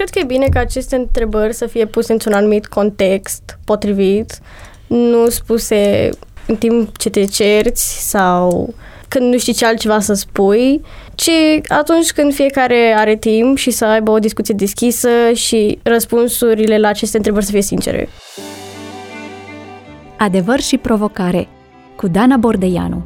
cred că e bine ca aceste întrebări să fie puse într-un anumit context potrivit, nu spuse în timp ce te cerți sau când nu știi ce altceva să spui, ci atunci când fiecare are timp și să aibă o discuție deschisă și răspunsurile la aceste întrebări să fie sincere. Adevăr și provocare cu Dana Bordeianu.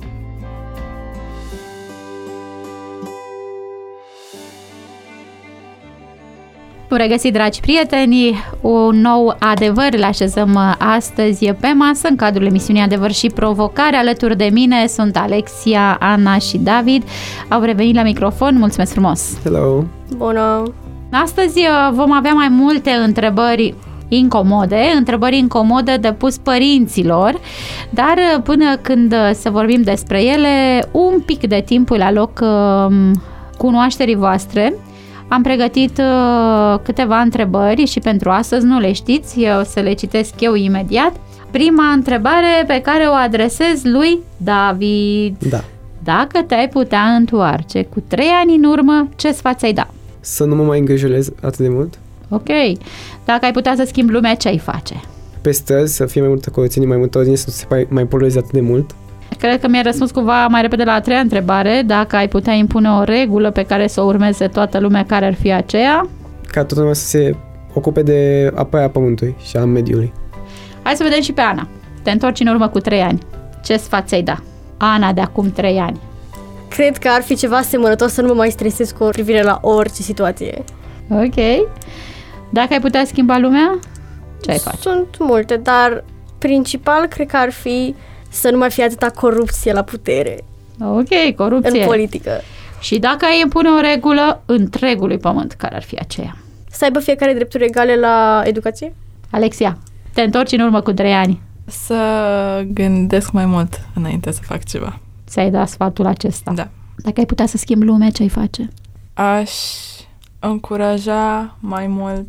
Bun regăsit, dragi prieteni! Un nou adevăr îl așezăm astăzi pe masă în cadrul emisiunii Adevăr și provocare. Alături de mine sunt Alexia, Ana și David. Au revenit la microfon. Mulțumesc frumos! Hello! Bună! Astăzi vom avea mai multe întrebări incomode de pus părinților, dar până când să vorbim despre ele, un pic de timp îl aloc cunoașterii voastre. Am pregătit câteva întrebări și pentru astăzi nu le știți, eu să le citesc eu imediat. Prima întrebare pe care o adresez lui David. Da. Dacă te-ai putea întoarce cu 3 ani în urmă, ce sfat ai da? Să nu mă mai îngrijorez atât de mult. Ok. Dacă ai putea să schimbi lumea, ce ai face? Pe străzi să fie mai multă curățenie, mai multă ordine, să nu se mai polueze atât de mult. Cred că mi-ai răspuns cumva mai repede la a 3-a întrebare. Dacă ai putea impune o regulă pe care să o urmeze toată lumea, care ar fi aceea? Ca toată lumea să se ocupe de apărarea pământului și a mediului. Hai să vedem și pe Ana. Te întorci în urmă cu 3 ani. Ce sfat ți-ai da? Ana de acum 3 ani. Cred că ar fi ceva asemănător să nu mă mai stresez cu privire la orice situație. Ok. Dacă ai putea schimba lumea, ce ai face? Sunt multe, dar principal cred că ar fi să nu mai fie atâta corupție la putere. Ok, corupție. În politică. Și dacă ai impune o regulă întregului pământ, care ar fi aceea? Să aibă fiecare drepturi egale la educație? Alexia, te întorci în urmă cu 3 ani. Să gândesc mai mult înainte să fac ceva. Ți-ai dat sfatul acesta? Da. Dacă ai putea să schimbi lumea, ce ai face? Aș încuraja mai mult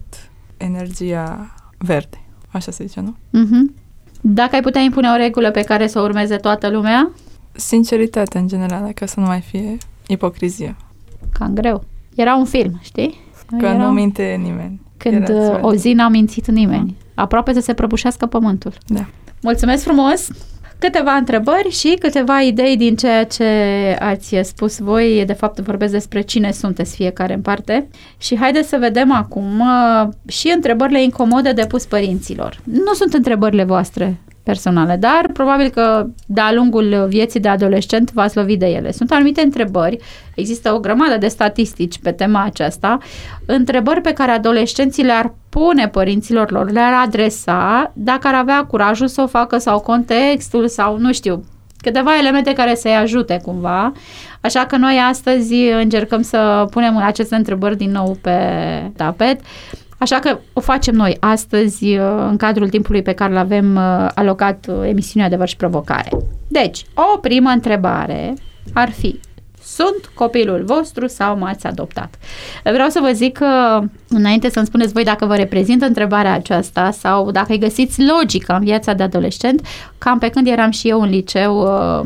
energia verde. Așa se zice, nu? Mhm. Dacă ai putea impune o regulă pe care să o urmeze toată lumea? Sinceritatea, în general, ca să nu mai fie ipocrizie. Cam greu. Era un film, știi? Că nu minte nimeni. Când o zi n-a mințit nimeni. Aproape să se prăbușească pământul. Da. Mulțumesc frumos! Câteva întrebări și câteva idei din ceea ce ați spus voi. De fapt, vorbesc despre cine sunteți fiecare în parte. Și haideți să vedem acum și întrebările incomode de pus părinților. Nu sunt întrebările voastre personale, dar probabil că de-a lungul vieții de adolescent v-ați lovit de ele. Sunt anumite întrebări, există o grămadă de statistici pe tema aceasta, întrebări pe care adolescenții le-ar pune părinților lor, le-ar adresa dacă ar avea curajul să o facă sau contextul sau nu știu, câteva elemente care să-i ajute cumva. Așa că noi astăzi încercăm să punem aceste întrebări din nou pe tapet. Așa că o facem noi astăzi în cadrul timpului pe care l-avem alocat emisiunea Adevăr și provocare. Deci, o primă întrebare ar fi: sunt copilul vostru sau m-ați adoptat? Vreau să vă zic că, înainte să-mi spuneți voi dacă vă reprezintă întrebarea aceasta sau dacă îi găsiți logică în viața de adolescent, cam pe când eram și eu în liceu,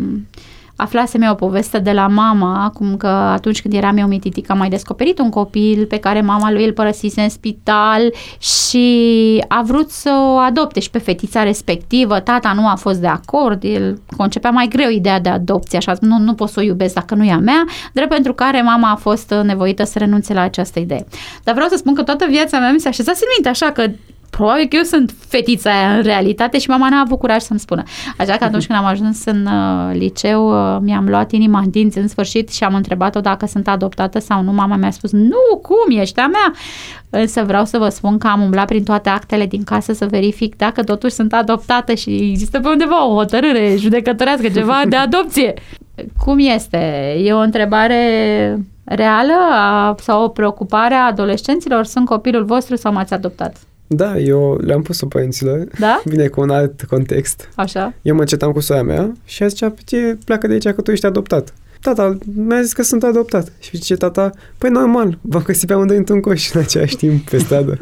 aflasem eu o poveste de la mama, cum că atunci când eram eu mititică am mai descoperit un copil pe care mama lui îl părăsise în spital și a vrut să o adopte și pe fetița respectivă. Tata nu a fost de acord, el concepea mai greu ideea de adopție, așa, nu pot să o iubesc dacă nu e a mea, drept pentru care mama a fost nevoită să renunțe la această idee. Dar vreau să spun că toată viața mea mi s-a așezat în minte așa că probabil că eu sunt fetița aia în realitate și mama n-a avut curaj să-mi spună. Așa că atunci când am ajuns în liceu, mi-am luat inima în dinți în sfârșit și am întrebat-o dacă sunt adoptată sau nu. Mama mi-a spus, nu, cum, ești a mea? Însă vreau să vă spun că am umblat prin toate actele din casă să verific dacă totuși sunt adoptată și există pe undeva o hotărâre judecătorească, ceva de adopție. Cum este? E o întrebare reală sau o preocupare a adolescenților? Sunt copilul vostru sau m-ați adoptat? Da, eu le-am pus-o părinților. Da? Bine, cu un alt context. Așa. Eu mă cetam cu soia mea și ea zicea, ce pleacă de aici că tu ești adoptat. Tata mi-a zis că sunt adoptat. Și zice tata, păi normal, v-am găsit pe amândoi într-un coș în același timp pe stradă.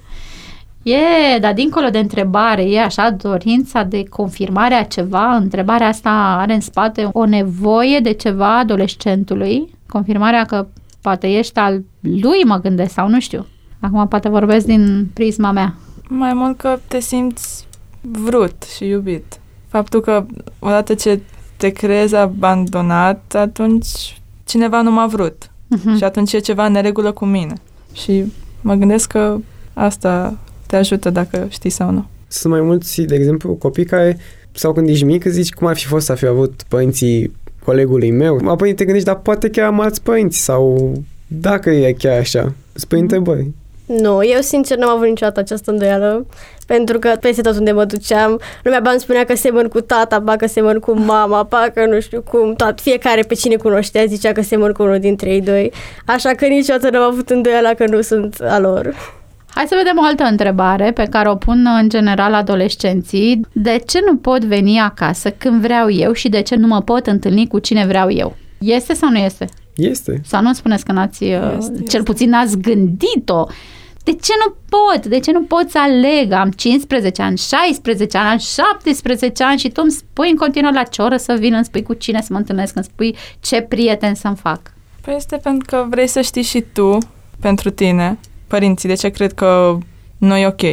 Dar dincolo de întrebare, e așa dorința de confirmare a ceva? Întrebarea asta are în spate o nevoie de ceva adolescentului? Confirmarea că poate ești al lui, mă gândesc, sau nu știu. Acum poate vorbesc din prisma mea. Mai mult că te simți vrut și iubit. Faptul că odată ce te crezi abandonat, atunci cineva nu m-a vrut. Și atunci e ceva în neregulă cu mine. Și mă gândesc că asta te ajută dacă știi sau nu. Sunt mai mulți, de exemplu, copii care, sau când ești mic, zici cum ar fi fost să fi avut părinții colegului meu. Apoi te gândești, dar poate chiar am alți părinți sau dacă e chiar așa. Îți pui întrebări. Nu, eu sincer n-am avut niciodată această îndoială, pentru că peste tot unde mă duceam, lumea ba îmi spunea că semăn cu tata, ba că semăn cu mama, ba că nu știu cum, fiecare pe cine cunoștea zicea că semăn cu unul dintre ei doi, așa că niciodată n-am avut îndoiala că nu sunt a lor. Hai să vedem o altă întrebare pe care o pun în general adolescenții. De ce nu pot veni acasă când vreau eu și de ce nu mă pot întâlni cu cine vreau eu? Este sau nu este? Este. Sau nu spuneți că cel puțin n-ați gândit-o. De ce nu pot? De ce nu pot să aleg? Am 15 ani, 16 ani, am 17 ani și tu îmi spui în continuu la ce oră să vin, îmi spui cu cine să mă întâlnesc, îmi spui ce prieten să-mi fac. Păi este pentru că vrei să știi și tu, pentru tine, părinții, de ce cred că nu e ok.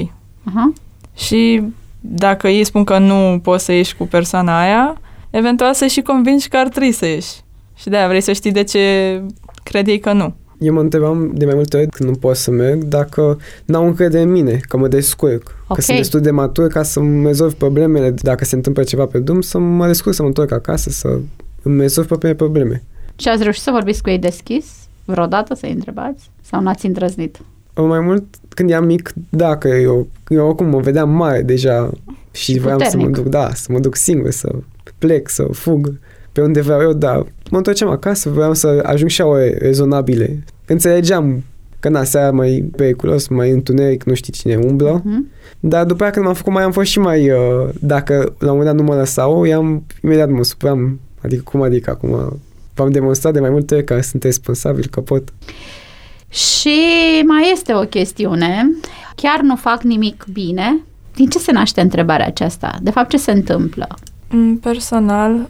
Și dacă ei spun că nu poți să ieși cu persoana aia, eventual să și convingi că ar trebui să ieși. Și de-aia vrei să știi de ce cred ei că nu. Eu mă întrebam de mai multe ori când nu pot să merg dacă n-au încredere în mine, că mă descurc, că sunt destul de matur ca să-mi rezolv problemele, dacă se întâmplă ceva pe drum, să mă descurc, să mă întorc acasă, să îmi rezolv propriile probleme. Și ați reușit să vorbiți cu ei deschis? Vreodată să-i întrebați? Sau n-ați îndrăznit? Mai mult, când eram mic, da, că eu oricum mă vedeam mare deja și voiam să mă duc singur, să plec, să fug pe unde vreau eu, dar mă întorceam acasă, vreau să ajung și ore rezonabile. Înțelegeam că seara mai periculos, mai întuneric, nu știi cine umblă, dar după aia când m-am făcut am fost și mai, dacă la un moment dat nu mă lăsau, imediat mă supram, adică acum v-am demonstrat de mai multe ori că sunt responsabil, că pot. Și mai este o chestiune, chiar nu fac nimic bine. Din ce se naște întrebarea aceasta? De fapt, ce se întâmplă? Personal,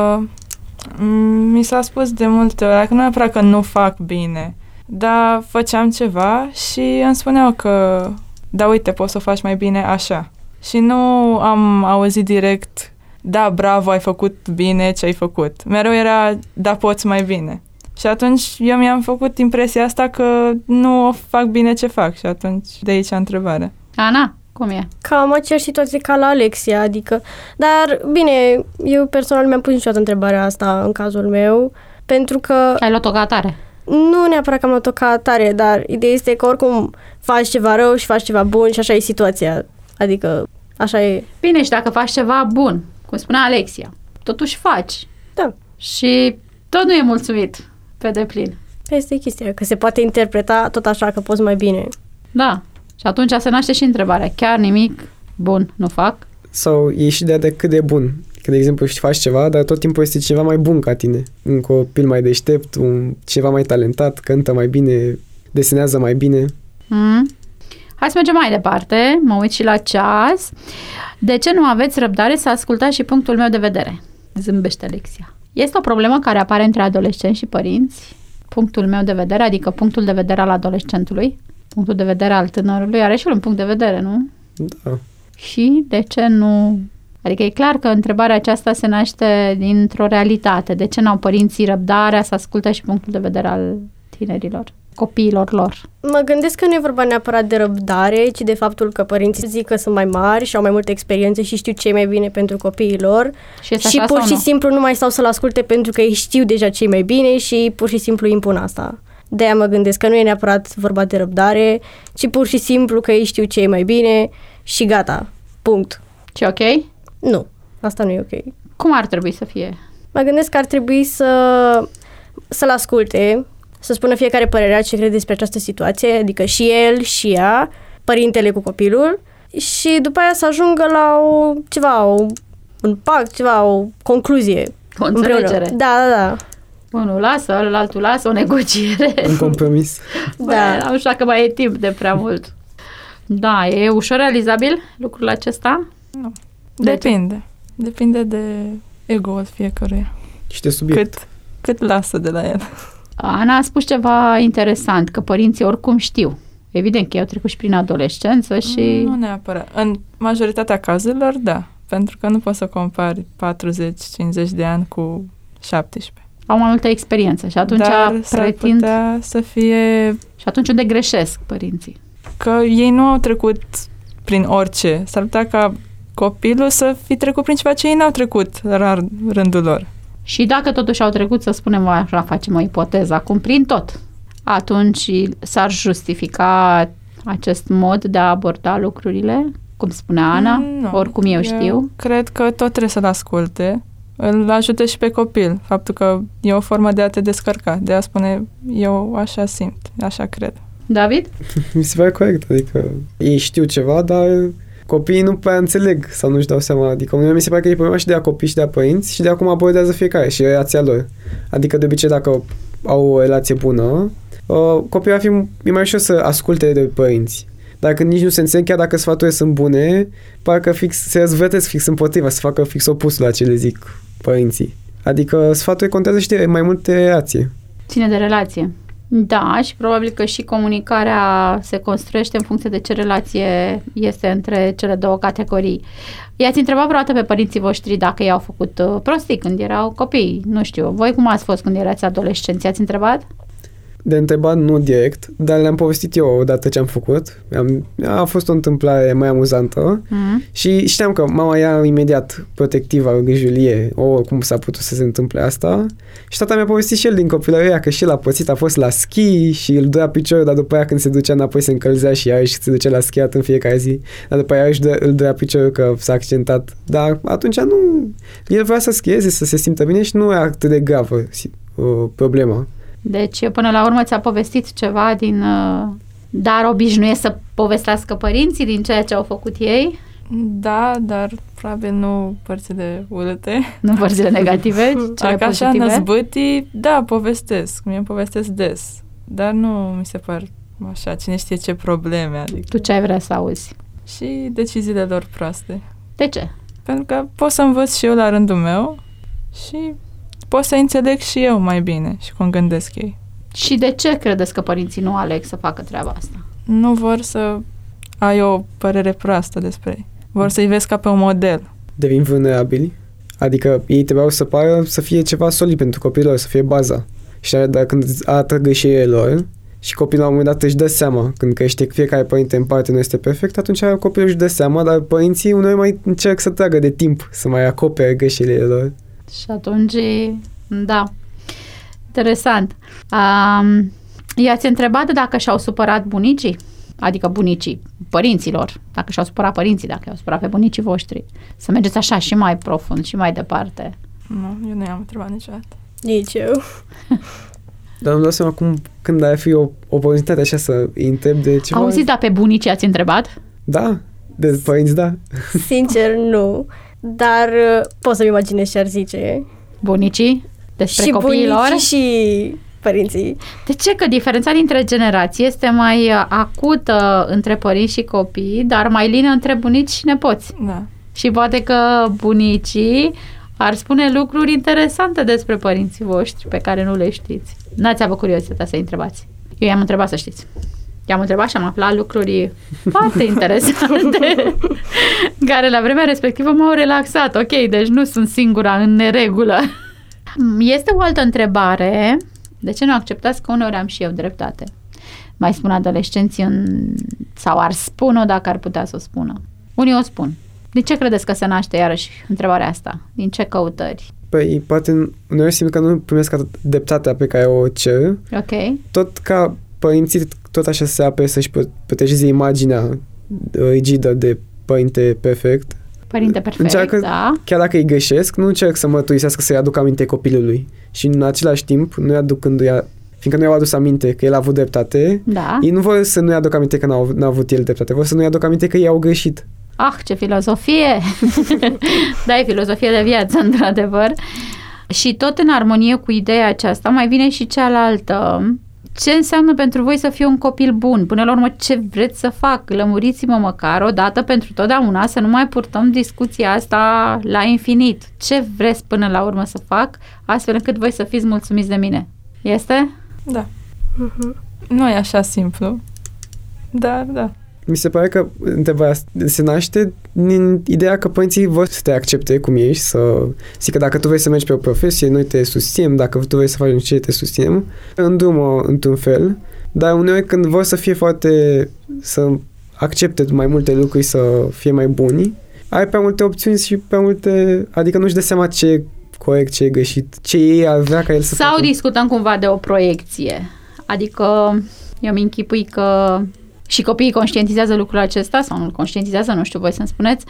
mi s-a spus de multe ori, că nu neapărat că nu fac bine, dar făceam ceva și îmi spuneau că, da, uite, poți să o faci mai bine așa. Și nu am auzit direct, da, bravo, ai făcut bine ce ai făcut. Mereu era, da, poți mai bine. Și atunci eu mi-am făcut impresia asta că nu o fac bine ce fac și atunci de aici întrebarea. Ana, cum e? Cam aceeași situație ca la Alexia, adică, dar bine, eu personal mi-am pus niciodată întrebarea asta în cazul meu, pentru că... Ai luat-o ca atare? Nu neapărat că am luat-o ca atare, dar ideea este că oricum faci ceva rău și faci ceva bun și așa e situația, adică așa e. Bine, și dacă faci ceva bun, cum spunea Alexia, totuși faci. Da. Și tot nu e mulțumit pe deplin. Asta e chestia, că se poate interpreta tot așa, că poți mai bine. Da. Și atunci se naște și întrebarea, chiar nimic bun nu fac? Sau e și de cât de bun. Că, de exemplu, faci ceva, dar tot timpul este cineva mai bun ca tine. Un copil mai deștept, cineva mai talentat, cântă mai bine, desenează mai bine. Hai să mergem mai departe, mă uit și la ceas. De ce nu aveți răbdare să ascultați și punctul meu de vedere? Zâmbește Alexia. Este o problemă care apare între adolescenți și părinți? Punctul meu de vedere, adică punctul de vedere al adolescentului? Punctul de vedere al tânărului are și el un punct de vedere, nu? Da. Și de ce nu? Adică e clar că întrebarea aceasta se naște dintr-o realitate. De ce n-au părinții răbdarea să asculte și punctul de vedere al tinerilor, copiilor lor? Mă gândesc că nu e vorba neapărat de răbdare, ci de faptul că părinții zic că sunt mai mari și au mai multe experiențe și știu ce e mai bine pentru copiii lor și pur și simplu nu mai stau să-l asculte pentru că ei știu deja ce e mai bine și pur și simplu impun asta. De-aia mă gândesc că nu e neapărat vorba de răbdare, ci pur și simplu că ei știu ce e mai bine și gata. Punct. Ce ok? Nu, asta nu e ok. Cum ar trebui să fie? Mă gândesc că ar trebui să-l asculte, să spună fiecare părerea ce crede despre această situație, adică și el și ea, părintele cu copilul, și după aia să ajungă la un pact, o concluzie. O înțelegere. Da. Unul lasă, altul lasă, o negociere. Un compromis. Da. Nu știu că mai e timp de prea mult. Da, e ușor realizabil lucrul acesta? Nu. Depinde de ego-ul fiecăruia. Și de subiect. Cât lasă de la el. Ana a spus ceva interesant, că părinții oricum știu. Evident că ei au trecut și prin adolescență și... Nu neapărat. În majoritatea cazurilor, da. Pentru că nu poți să compari 40-50 de ani cu 17. Au mai multă experiență și atunci Dar s-ar putea să fie... Și atunci unde greșesc părinții? Că ei nu au trecut prin orice. S-ar putea ca copilul să fi trecut prin ceva ce ei n-au trecut la rândul lor. Și dacă totuși au trecut, să spunem așa, facem o ipoteză, acum prin tot, atunci s-ar justifica acest mod de a aborda lucrurile, cum spunea Ana, oricum eu știu. Cred că tot trebuie să-l asculte. Îl ajută și pe copil. Faptul că e o formă de a te descărca, de a spune eu așa simt, așa cred. David? Mi se pare corect. Adică ei știu ceva, dar copiii nu prea înțeleg sau nu-și dau seama. Adică mi se pare că e problema și de a copii și de a părinți și de a cum abordează fiecare și relația lor. Adică de obicei dacă au o relație bună, copiii e mai ușor să asculte de părinți. Dar când nici nu se înțeleg, chiar dacă sfaturile sunt bune, parcă fix se răzvătesc fix împotriva, să facă fix opusul la ce le zic părinții. Adică sfaturile contează și de mai multe relație. Ține de relație. Da, și probabil că și comunicarea se construiește în funcție de ce relație este între cele două categorii. I-ați întrebat vreodată pe părinții voștri dacă ei au făcut prostii când erau copii? Nu știu, voi cum ați fost când erați adolescenți? I-ați întrebat? De întrebat nu direct, dar le-am povestit eu odată ce am făcut. A fost o întâmplare mai amuzantă și știam că mama era imediat protectivă, grijulie, cum s-a putut să se întâmple asta. Și tata mi-a povestit și el din copilărie că și el a pățit, a fost la schi și îl durea piciorul, dar după aia când se ducea înapoi se încălzea și iarăși se ducea la schiat în fiecare zi. Dar după aia îl durea piciorul că s-a accidentat. Dar atunci el vrea să schieze, să se simtă bine și nu era atât de gravă problema. Deci, până la urmă ți-a povestit ceva din... Dar obișnuiesc să povestească părinții din ceea ce au făcut ei? Da, dar probabil nu părțile urâte. Nu părțile negative, cele așa pozitive? năzbâtii, da, povestesc. Mie îmi povestesc des. Dar nu mi se par așa, cine știe ce probleme. Adică. Tu ce ai vrea să auzi? Și deciziile lor proaste. De ce? Pentru că pot să învăț și eu la rândul meu și... pot să înțeleg și eu mai bine și cum gândesc ei. Și de ce credeți că părinții nu aleg să facă treaba asta? Nu vor să ai o părere proastă despre ei. Vor să-i vezi ca pe un model. Devin vulnerabili. Adică ei trebuiau să fie ceva solid pentru copilul, să fie baza. Și dacă când arată greșelile lor și copilul la un moment dat își dă seama, când crește fiecare părinte în parte nu este perfect, atunci copilul își dă seama, dar părinții uneori mai încerc să tragă de timp, să mai acopere greșelile lor. Și atunci, da, interesant. I-ați întrebat dacă și-au supărat bunicii? Adică bunicii părinților, dacă și-au supărat părinții, dacă i-au supărat pe bunicii voștri. Să mergeți așa și mai profund și mai departe. Nu, eu nu i-am întrebat niciodată. Nici eu. Dar îmi dau seama acum când ar fi o oportunitate așa să îi întreb de ceva. Auziți, da, pe bunicii ați întrebat? Da, de părinți, da. Sincer, nu. Dar pot să-mi imaginez ce ar zice. Bunicii? Despre și copiilor? bunicii și părinții. De ce? Că diferența dintre generații este mai acută între părinți și copii, dar mai lină între bunici și nepoți. Da. Și poate că bunicii ar spune lucruri interesante despre părinții voștri pe care nu le știți. N-ați avut curiozitatea să-i întrebați. Eu i-am întrebat, să știți. I-am întrebat și am aflat lucruri foarte interesante care la vremea respectivă m-au relaxat. Ok, deci nu sunt singura în neregulă. Este o altă întrebare. De ce nu acceptați că uneori am și eu dreptate? Mai spun adolescenții sau ar spune-o dacă ar putea să o spună. Unii o spun. De ce credeți că se naște iarăși întrebarea asta? Din ce căutări? Păi, poate uneori simt că nu primesc atât dreptatea pe care o cer. Ok. Tot ca părinții tot așa se apere să-și protejeze imaginea rigidă de părinte perfect. Părinte perfect, încearcă, da. Chiar dacă îi greșesc, nu încerc să mărturisească să-i aduc aminte copilului. Și în același timp, nu-i aducându-i, fiindcă nu i-au adus aminte că el a avut dreptate, Da. ei nu vor să nu-i aduc aminte că n-a avut el dreptate, vor să nu-i aduc aminte că ei au greșit. Ah, ce filozofie! Da, e filozofie de viață, într-adevăr. Și tot în armonie cu ideea aceasta mai vine și cealaltă. Ce înseamnă pentru voi să fiu un copil bun? Până la urmă, ce vreți să fac? Lămuriți-mă măcar o dată pentru totdeauna, să nu mai purtăm discuția asta la infinit. Ce vreți până la urmă să fac, astfel încât voi să fiți mulțumiți de mine? Este? Da. Nu e așa simplu. Da. Mi se pare că întrebarea se naște din ideea că părinții vor să te accepte cum ești, să zică dacă tu vrei să mergi pe o profesie, noi te susținem, dacă tu vrei să faci un ce, te susținem, îndrumă într-un fel, dar uneori când vor să fie să accepte mai multe lucruri, să fie mai buni, ai prea multe opțiuni și prea multe, adică nu-și dă seama ce e corect, ce e greșit, ce ei ar vrea ca el să facă. Sau discutăm cumva de o proiecție, adică eu îmi închipui că și copiii conștientizează lucrul acesta sau nu-l conștientizează, nu știu, voi să-mi spuneți.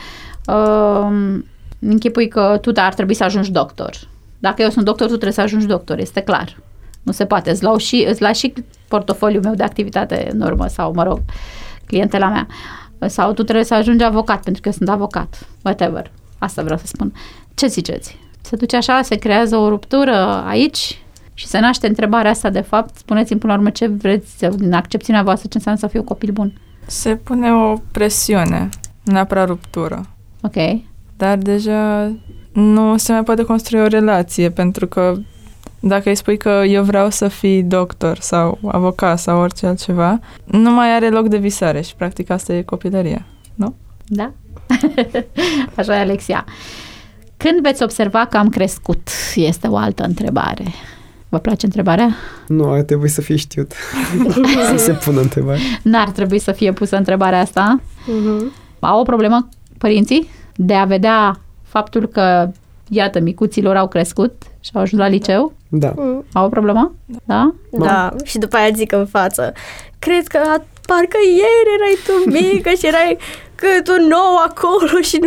Închipui că tu ar trebui să ajungi doctor. Dacă eu sunt doctor, tu trebuie să ajungi doctor, este clar. Nu se poate, îți lași și portofoliul meu de activitate în urmă sau, mă rog, clientela mea. Sau tu trebuie să ajungi avocat, pentru că eu sunt avocat. Whatever. Asta vreau să spun. Ce ziceți? Se duce așa, se creează o ruptură aici și se naște întrebarea asta, de fapt. Spuneți-mi până la urmă ce vreți din accepțiunea voastră, ce înseamnă să fiu copil bun. Se pune o presiune, neapărat ruptură. Ok. Dar deja nu se mai poate construi o relație, pentru că dacă îi spui că eu vreau să fii doctor sau avocat sau orice altceva, nu mai are loc de visare și practic asta e copilăria, nu? Da? Așa e, Alexia. Când veți observa că am crescut? Este o altă întrebare. Vă place întrebarea? Nu, ar trebui să fie știut. Să se pună întrebarea. N-ar trebui să fie pusă întrebarea asta. Au o problemă părinții de a vedea faptul că, iată, micuților au crescut și au ajuns la liceu? Da. Au o problemă? Da? Da, și după aia zic în față, cred că parcă ieri erai tu mică și erai cât un nou acolo și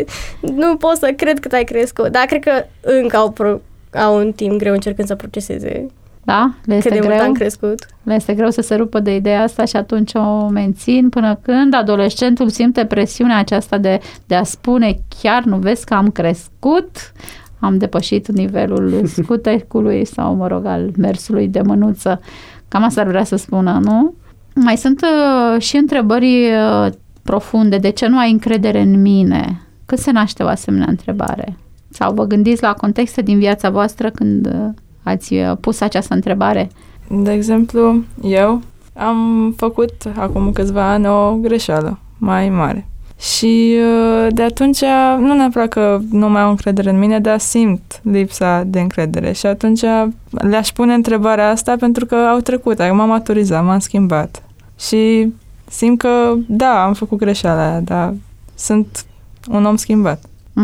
nu pot să cred că te-ai crescut. Dar cred că încă au un timp greu încercând să proceseze. Da? Le este cât de greu? mult am crescut. Le este greu să se rupă de ideea asta și atunci o mențin până când adolescentul simte presiunea aceasta de a spune chiar nu vezi că am crescut, am depășit nivelul scutecului sau, mă rog, al mersului de mânuță. Cam asta ar vrea să spună, nu? Mai sunt și întrebări profunde. De ce nu ai încredere în mine? Cât se naște o asemenea întrebare? Sau vă gândiți la contexte din viața voastră când ați pus această întrebare? De exemplu, eu am făcut acum câțiva ani o greșeală mai mare. Și de atunci, nu neapărat că nu mai au încredere în mine, dar simt lipsa de încredere. Și atunci le-aș pune întrebarea asta pentru că au trecut, m-am maturizat, m-am schimbat. Și simt că, da, am făcut greșeala aia, dar sunt un om schimbat.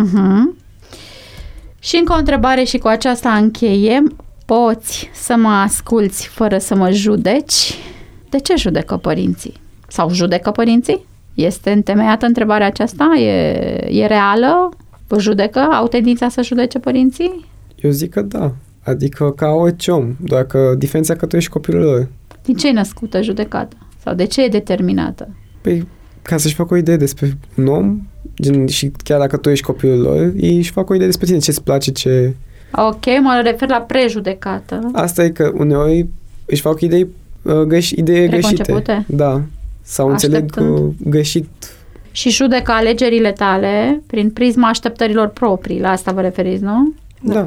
Și încă o întrebare și cu aceasta încheiem. Poți să mă asculți fără să mă judeci? De ce judecă părinții? Sau judecă părinții? Este întemeiată întrebarea aceasta? E reală? Vă judecă? Au tendința să judece părinții? Eu zic că da. Adică ca orice om. Doar că diferența că tu ești copilul lor. Din ce e născută judecata? Sau de ce e determinată? Păi, ca să-și facă o idee despre un om, și chiar dacă tu ești copilul lor, ei își fac o idee despre tine, ce-ți place, ce... Ok, mă refer la prejudecată. Asta e că uneori își fac idei greșite. Da. Sau înțeleg greșit. Și judecă alegerile tale prin prisma așteptărilor proprii. La asta vă referiți, nu? Da.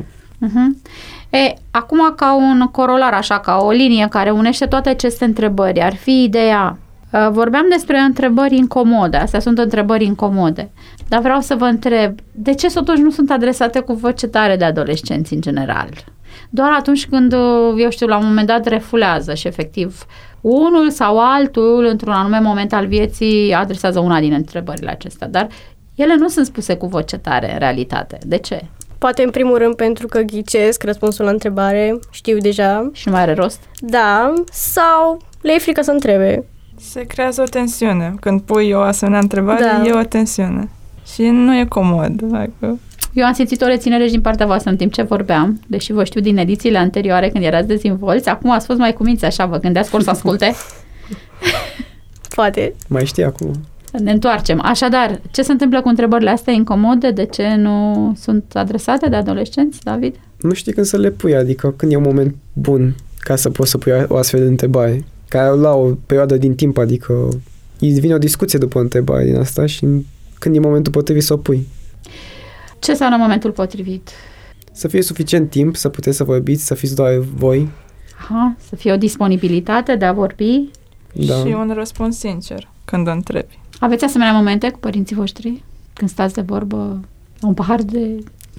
Acum ca un corolar, așa, ca o linie care unește toate aceste întrebări, ar fi ideea. Vorbeam despre întrebări incomode, astea sunt întrebări incomode, dar vreau să vă întreb, de ce totuși nu sunt adresate cu voce tare de adolescenți în general? Doar atunci când, eu știu, la un moment dat refulează și efectiv unul sau altul, într-un anume moment al vieții, adresează una din întrebările acestea, dar ele nu sunt spuse cu voce tare în realitate. De ce? Poate în primul rând pentru că ghicesc răspunsul la întrebare, știu deja. Și nu mai are rost? Da, sau le e frică să întrebe. Se creează o tensiune. Când pui o asemenea întrebare, e o tensiune. Și nu e comod. Dacă... Eu am simțit o reținere și din partea voastră în timp ce vorbeam, deși vă știu din edițiile anterioare când erați dezvolți, acum ați fost mai cuminți așa, vă gândeați că or să asculte? Poate. Mai știi acum. Ne întoarcem. Așadar, ce se întâmplă cu întrebările astea incomode? De ce nu sunt adresate de adolescenți, David? Nu știi când să le pui, adică când e un moment bun ca să poți să pui o astfel de întrebare. Care la o perioadă din timp, adică vine o discuție după o întrebare din asta și când e momentul potrivit să o pui. Ce înseamnă momentul potrivit? Să fie suficient timp, să puteți să vorbiți, să fiți doar voi. Să fie o disponibilitate de a vorbi. Da. Și un răspuns sincer când întrebi. Aveți asemenea momente cu părinții voștri? Când stați de vorbă la un pahar de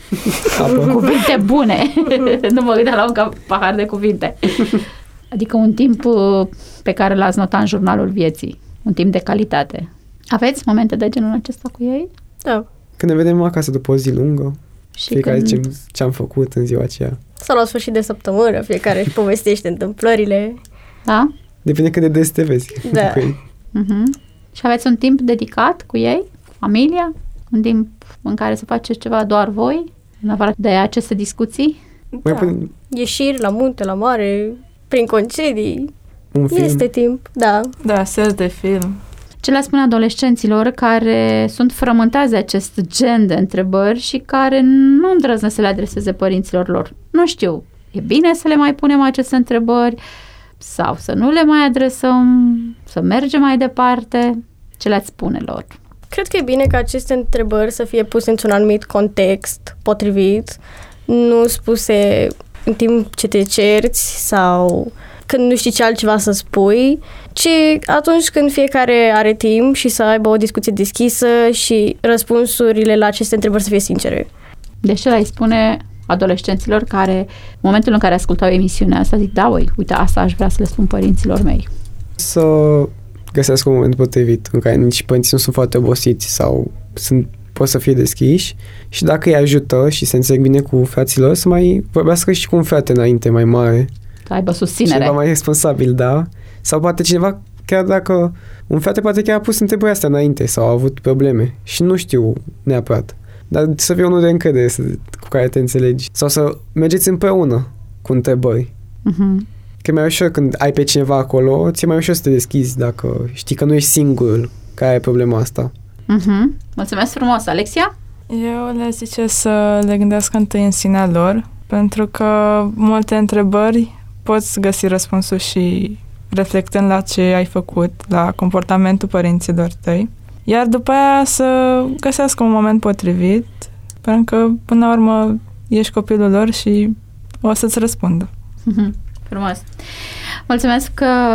cuvinte bune. Nu mă gândeam la un pahar de cuvinte. Adică un timp pe care l-ați notat în jurnalul vieții. Un timp de calitate. Aveți momente de genul acesta cu ei? Da. Când ne vedem acasă după o zi lungă, Și fiecare când... zicem ce am făcut în ziua aceea. Sau la sfârșit de săptămână, fiecare își povestește întâmplările. Da? Depinde cât de des te vezi Da. cu ei. Uh-huh. Și aveți un timp dedicat cu ei? Familia? Un timp în care să faceți ceva doar voi? În afară de aceste discuții? Mai Da. pun Ieșiri la munte, la mare, prin concedii. un film. Este timp, da. Da, seri de film. Ce le spune adolescenților care sunt frământați de acest gen de întrebări și care nu îndrăznesc să le adreseze părinților lor? Nu știu, e bine să le mai punem aceste întrebări sau să nu le mai adresăm, să mergem mai departe? Ce le-ați spune lor? Cred că e bine ca aceste întrebări să fie puse într-un anumit context potrivit, nu spuse în timp ce te cerți sau când nu știi ce altceva să spui, ci atunci când fiecare are timp și să aibă o discuție deschisă și răspunsurile la aceste întrebări să fie sincere. Deci ce le-ai spune adolescenților care, în momentul în care ascultau emisiunea asta, zic, da, uite, asta aș vrea să le spun părinților mei. Să găsească un moment potrivit în care nici părinții nu sunt foarte obosiți sau pot să fie deschiși și dacă îi ajută și se înțeleg bine cu fraților, să mai vorbească și cu un frate înainte mai mare. Să aibă susținere. Cineva mai responsabil, da. Sau poate cineva, chiar dacă un frate poate chiar a pus întrebările astea înainte sau a avut probleme și nu știu neapărat. Dar să fie unul de încredere cu care te înțelegi. Sau să mergeți împreună cu întrebări. Uh-huh. Că e mai ușor când ai pe cineva acolo, ți-e mai ușor să te deschizi dacă știi că nu ești singurul care are problema asta. Uh-huh. Mulțumesc frumos, Alexia! Eu le zice să le gândească întâi în sinea lor, pentru că multe întrebări poți găsi răspunsul și reflectând la ce ai făcut, la comportamentul părinților tăi. Iar după aia să găsească un moment potrivit, pentru că până la urmă ești copilul lor și o să-ți răspundă. Frumos! Mulțumesc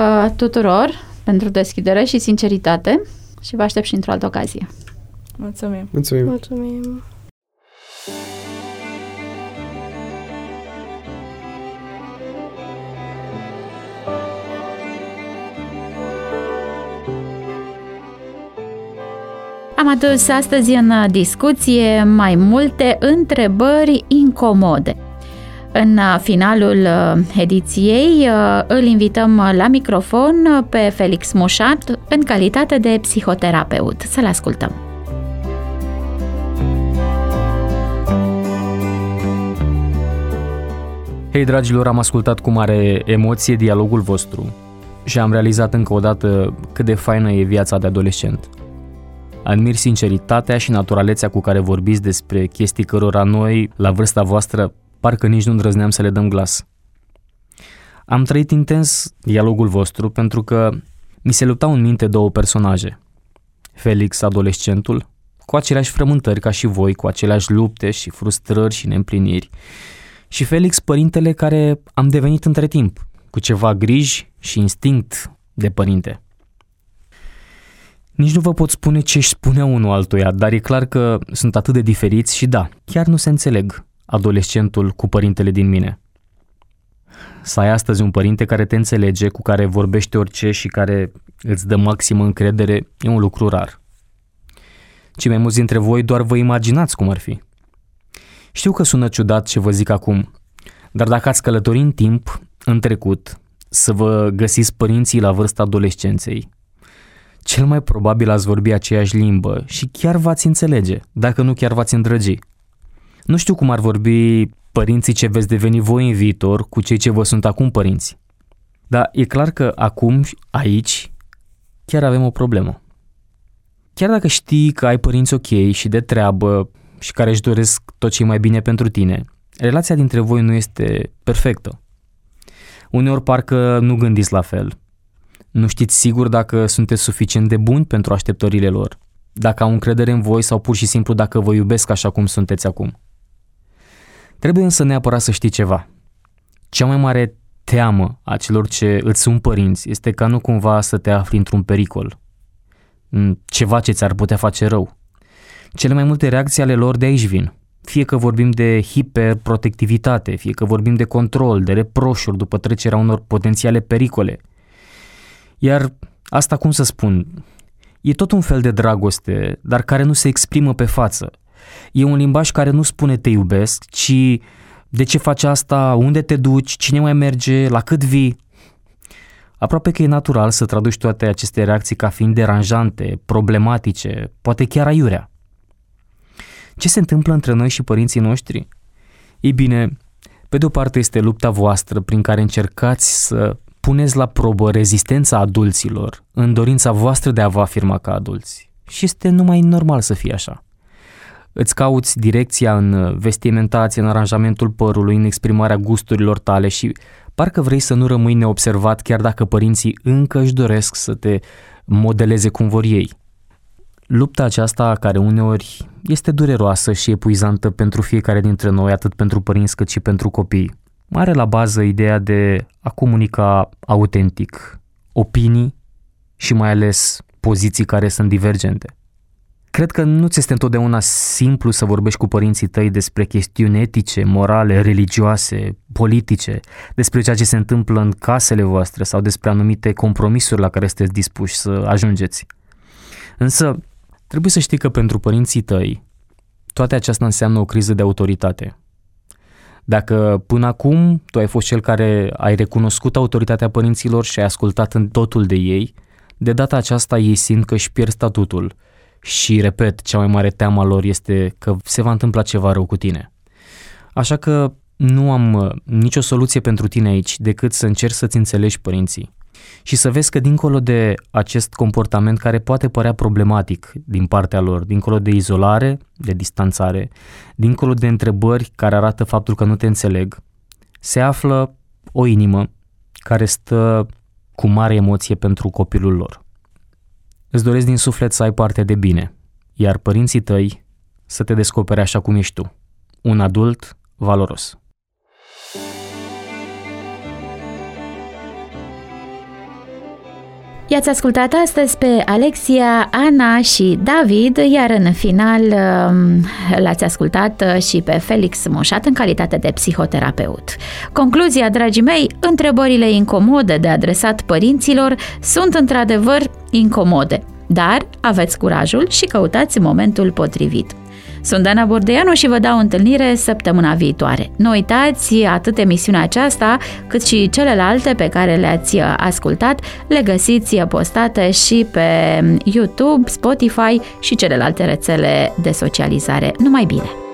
tuturor pentru deschidere și sinceritate și vă aștept și într-o altă ocazie. Mulțumim! Mulțumim! Mulțumim! Am adus astăzi în discuție mai multe întrebări incomode. În finalul ediției îl invităm la microfon pe Felix Mușat în calitate de psihoterapeut. Să-l ascultăm. Hei, dragilor, am ascultat cu mare emoție dialogul vostru și am realizat încă o dată cât de faină e viața de adolescent. Admir sinceritatea și naturalețea cu care vorbiți despre chestii cărora noi, la vârsta voastră, parcă nici nu îndrăzneam să le dăm glas. Am trăit intens dialogul vostru pentru că mi se luptau în minte două personaje. Felix, adolescentul, cu aceleași frământări ca și voi, cu aceleași lupte și frustrări și neîmpliniri, și Felix, părintele care am devenit între timp, cu ceva griji și instinct de părinte. Nici nu vă pot spune ce își spunea unul altuia, dar e clar că sunt atât de diferiți și da, chiar nu se înțeleg adolescentul cu părintele din mine. Să ai astăzi un părinte care te înțelege, cu care vorbește orice și care îți dă maximă încredere, e un lucru rar. Cei mai mulți dintre voi doar vă imaginați cum ar fi. Știu că sună ciudat ce vă zic acum, dar dacă ați călători în timp, în trecut, să vă găsiți părinții la vârsta adolescenței, cel mai probabil ați vorbi aceeași limbă și chiar v-ați înțelege, dacă nu chiar v-ați îndrăgi. Nu știu cum ar vorbi părinții ce veți deveni voi în viitor cu cei ce vă sunt acum părinți. Dar e clar că acum, aici, chiar avem o problemă. Chiar dacă știi că ai părinți ok și de treabă și care își doresc tot ce e mai bine pentru tine, relația dintre voi nu este perfectă. Uneori parcă nu gândiți la fel. Nu știți sigur dacă sunteți suficient de buni pentru așteptările lor, dacă au încredere în voi sau pur și simplu dacă vă iubesc așa cum sunteți acum. Trebuie însă neapărat să știi ceva. Cea mai mare teamă a celor ce îți sunt părinți este ca nu cumva să te afli într-un pericol, ceva ce ți-ar putea face rău. Cele mai multe reacții ale lor de aici vin. Fie că vorbim de hiperprotectivitate, fie că vorbim de control, de reproșuri după trecerea unor potențiale pericole. Iar asta, cum să spun, e tot un fel de dragoste, dar care nu se exprimă pe față. E un limbaj care nu spune te iubesc, ci de ce faci asta, unde te duci, cine mai merge, la cât vii. Aproape că e natural să traduci toate aceste reacții ca fiind deranjante, problematice, poate chiar aiurea. Ce se întâmplă între noi și părinții noștri? Ei bine, pe de o parte este lupta voastră prin care încercați să puneți la probă rezistența adulților în dorința voastră de a vă afirma ca adulți. Și este numai normal să fie așa. Îți cauți direcția în vestimentație, în aranjamentul părului, în exprimarea gusturilor tale și parcă vrei să nu rămâi neobservat chiar dacă părinții încă își doresc să te modeleze cum vor ei. Lupta aceasta, care uneori este dureroasă și epuizantă pentru fiecare dintre noi, atât pentru părinți cât și pentru copii, are la bază ideea de a comunica autentic opinii și mai ales poziții care sunt divergente. Cred că nu ți este întotdeauna simplu să vorbești cu părinții tăi despre chestiuni etice, morale, religioase, politice, despre ceea ce se întâmplă în casele voastre sau despre anumite compromisuri la care sunteți dispuși să ajungeți. Însă, trebuie să știi că pentru părinții tăi, toate aceasta înseamnă o criză de autoritate. Dacă până acum tu ai fost cel care ai recunoscut autoritatea părinților și ai ascultat în totul de ei, de data aceasta ei simt că își pierd statutul și, repet, cea mai mare teamă a lor este că se va întâmpla ceva rău cu tine. Așa că nu am nicio soluție pentru tine aici decât să încerci să-ți înțelegi părinții și să vezi că dincolo de acest comportament care poate părea problematic din partea lor, dincolo de izolare, de distanțare, dincolo de întrebări care arată faptul că nu te înțeleg, se află o inimă care stă cu mare emoție pentru copilul lor. Îți doresc din suflet să ai parte de bine, iar părinții tăi să te descopere așa cum ești tu, un adult valoros. I-ați ascultat astăzi pe Alexia, Ana și David, iar în final l-ați ascultat și pe Felix Moșat în calitate de psihoterapeut. Concluzia, dragii mei, întrebările incomode de adresat părinților sunt într-adevăr incomode, dar aveți curajul și căutați momentul potrivit. Sunt Dana Bordeanu și vă dau întâlnire săptămâna viitoare. Nu uitați, atât emisiunea aceasta, cât și celelalte pe care le-ați ascultat, le găsiți postate și pe YouTube, Spotify și celelalte rețele de socializare. Numai bine!